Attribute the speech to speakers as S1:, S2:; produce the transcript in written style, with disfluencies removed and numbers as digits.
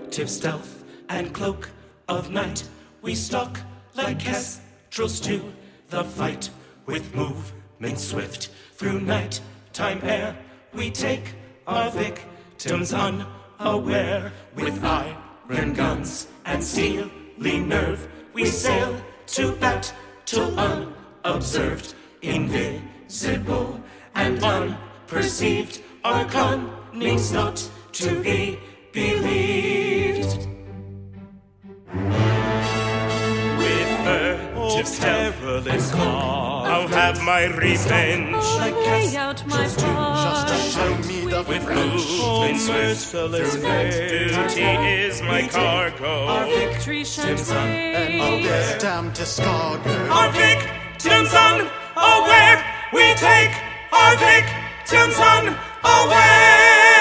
S1: furtive stealth and cloak of night, we stalk like kestrels to the fight. With movement swift through night time air, we take our victims unaware. With iron guns and steely nerve, we sail to battle unobserved, invisible and unperceived. Our cunning's not to be believed. With furtive stealth and calm, I'll have my revenge.
S2: Lay out my heart.
S3: Just show me the
S1: With
S3: French.
S1: movement merciless, duty is my cargo.
S2: Our victory shan't
S3: And
S2: wait.
S3: this damned escargot.
S1: Our victims unaware, we take our victims unaware.